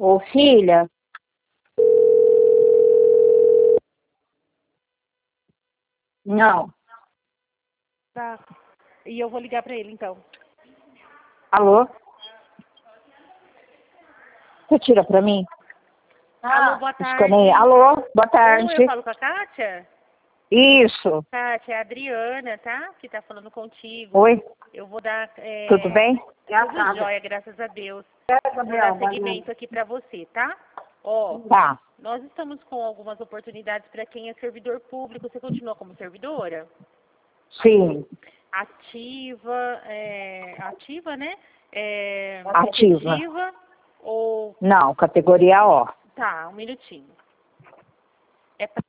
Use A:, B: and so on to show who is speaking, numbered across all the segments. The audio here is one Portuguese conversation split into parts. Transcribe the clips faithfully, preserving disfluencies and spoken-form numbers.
A: Ô, filha. Não.
B: Tá. E eu vou ligar pra ele, então.
A: Alô? Você tira pra mim?
B: Alô, boa tarde.
A: Escaneia. Alô, boa tarde.
B: Oi, eu falo com a Kátia?
A: Isso.
B: Kátia, é a Adriana, tá? Que tá falando contigo.
A: Oi,
B: Eu vou dar... É...
A: tudo bem?
B: Tudo jóia, graças a Deus. Vou dar seguimento aqui pra você, tá? Ó,
A: Tá.
B: nós estamos com algumas oportunidades para quem é servidor público. Você continua como servidora?
A: Sim.
B: Ativa, é... ativa, né? É...
A: Ativa.
B: Ativa ou...
A: Não, categoria O.
B: Tá, um minutinho. É pra...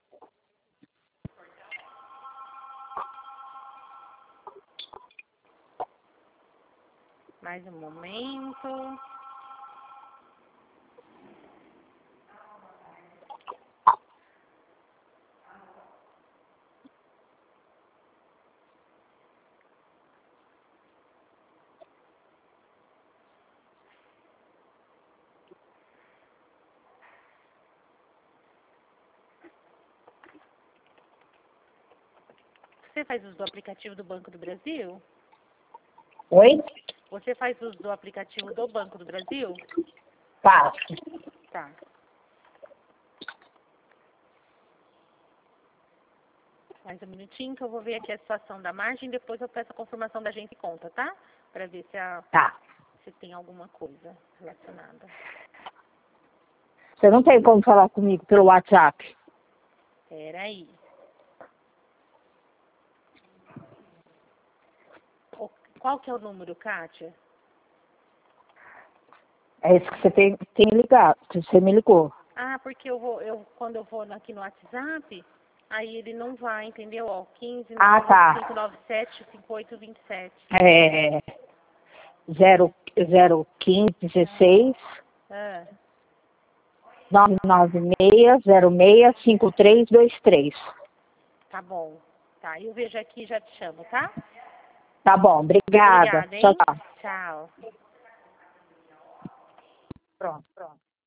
B: Mais um momento. Você faz uso do aplicativo do Banco do Brasil?
A: Oi?
B: Você faz uso do aplicativo do Banco do Brasil?
A: Faço.
B: Tá. Mais um minutinho que eu vou ver aqui a situação da margem, depois eu peço a confirmação da agência e conta, tá? Para ver se, a,
A: Tá.
B: se tem alguma coisa relacionada.
A: Você não tem como falar comigo pelo WhatsApp?
B: Peraí. O- Qual que é o número, Kátia?
A: É isso que você tem, tem ligado, que você me ligou.
B: Ah, porque eu vou, eu, quando eu vou aqui no WhatsApp, aí ele não vai, entendeu? Ó, quinze,
A: Ah, tá.
B: cinco nove sete, cinco oito dois sete.
A: É zero quinze dezesseis
B: Ah,
A: nove nove seis zero seis cinco três dois três.
B: tá bom. Tá, eu vejo aqui e já te chamo, tá?
A: Tá bom, obrigada.
B: Obrigada,
A: Tchau,
B: hein?
A: tchau.
B: Tchau.
A: Pronto, pronto.